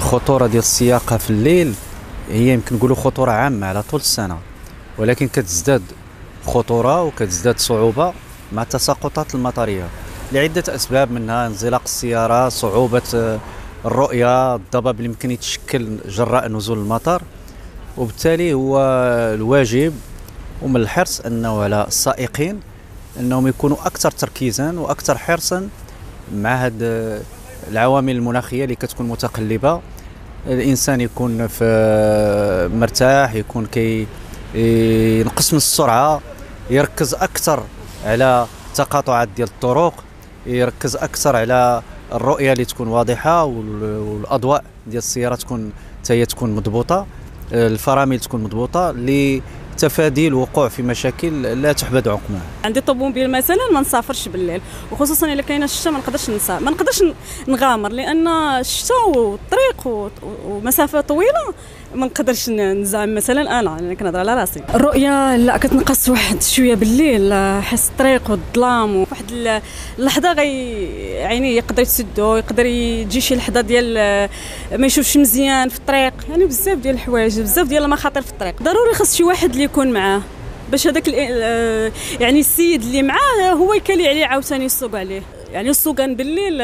الخطورة ديال السياقة في الليل هي يمكن نقولوا خطورة عامة على طول السنة، ولكن كتزداد خطورة وكتزداد صعوبة مع التساقطات المطرية لعدة أسباب، منها انزلاق السيارة، صعوبة الرؤية، الضباب اللي يمكن يتشكل جراء نزول المطر. وبالتالي هو الواجب ومن الحرص أنه على السائقين أنهم يكونوا أكثر تركيزا وأكثر حرصا مع هذه العوامل المناخية اللي كتكون متقلبة. الإنسان يكون في مرتاح، يكون ينقص من السرعة، يركز أكثر على تقاطعات ديال الطرق، يركز أكثر على الرؤية اللي تكون واضحة، والأضواء ديال السيارة تكون مضبوطة، الفرامل تكون مضبوطة لتفادي الوقوع في مشاكل لا تحبذ عقباها. عندي طوموبيل مثلا ما نسافرش بالليل، وخصوصا الا كاينه الشتاء ما نقدرش نغامر، لان الشتاء والطريق ومسافه طويله ما نقدرش نزعم. مثلا انا كنهضر على راسي، الرؤيه لا كتنقص واحد شويه بالليل، حس الطريق والظلام، وواحد اللحظه عينيه يقدر يتسدو، يقدر يجي شي لحظه ديال ما يشوفش مزيان في الطريق، يعني بزاف ديال الحوايج، بزاف ديال المخاطر في الطريق. ضروري خاص شي واحد اللي يكون معاه باش هذاك يعني السيد اللي معاه هو يكالي عليه عاوتاني يسوق عليه. يعني السوقان بالليل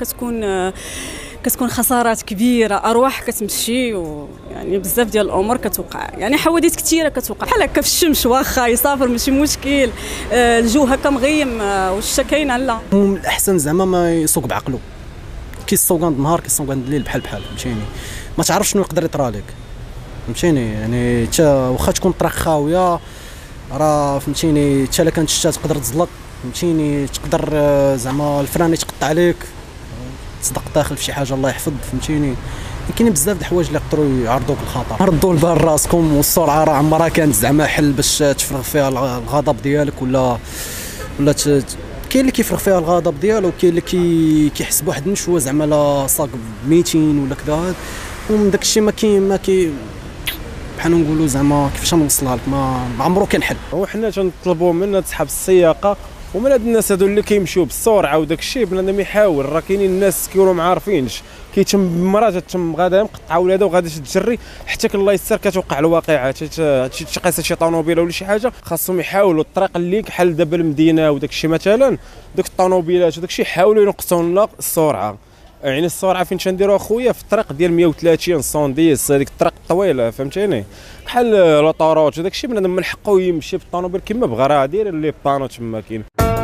كتكون خسارات كبيره، ارواح كتمشي، ويعني بزاف ديال الامور كتوقع، يعني حوادث كثيره كتوقع بحال هكا في الشمس. واخا يسافر ماشي مشكل، الجو هكا مغيم والشتا كاينه، لا من الاحسن زعما ما يسوق بعقله. كيسوق عند النهار كيسوق عند الليل بحال فهمتيني، ما تعرفش شنو يقدر يطرى لك فهمتيني. يعني واخا تكون الطريق خاويه راه فهمتيني، حتى الا كانت الشتا تقدر تزلق فهمتيني، تقدر زعما الفران يتقطع عليك، تصدق داخل في شي حاجه الله يحفظ فهمتيني. كاين بزاف د الحوايج اللي يقدروا يعرضوك للخطر. ردوا لبال راسكم، والسرعه راه عمرها كانت زعما حل باش تفرغ فيها الغضب ديالك، ولا كاين اللي كيفرغ فيها الغضب ديالو، وكاين اللي كيحس بواحد النشوه زعما لا صاق ب 200 ولا كذا، ومن داك الشيء ما كاين بحال نقولوا زعما كيفاش نوصلها لك، ما عمرو كان حل. وحنا تنطلبوا منا تصحاب السياقه ومن هاد الناس هادو اللي كيمشيو بالسرعه وداك الشيء، بنادم يحاول. راه كاينين الناس كيكونوا ما عارفينش، كيتم مرات تم غادا مقطعه ولاده وغادي تجري حتى الله يسر كتوقع الواقعه، شي قيس شي طوموبيله ولا شي حاجه. خاصهم يحاولوا الطريق اللي بحال دابا المدينه وداك الشيء، مثلا دوك الطوموبيلات وداك الشيء يحاولوا ينقصوا لنا السرعه. يعني السرعه فين تنديروا اخويا في الطريق ديال 130 110، هذيك الطريق الطويله فهمتيني، بحال لاطاروت وداك الشيء. بنادم من حقه يمشي بالطوموبيل كما بغا، راه داير اللي بطانو تما كاين.